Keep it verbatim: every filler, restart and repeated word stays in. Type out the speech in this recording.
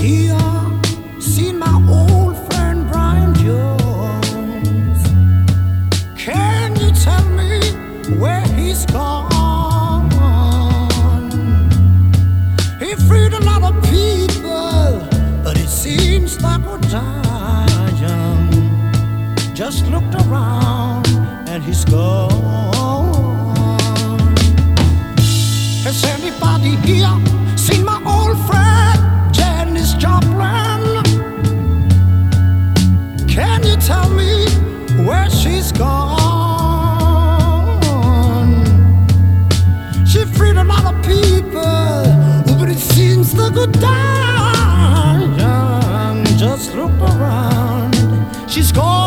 here seen my old friend Brian Jones. Can you tell me where he's gone? He freed a lot of people, but it seems like we're dying. Just looked around and he's gone. Has anybody here seen my old friend Janis Joplin? Can you tell me where she's gone? She freed a lot of people, but it seems the good dying. Just look around, she's gone.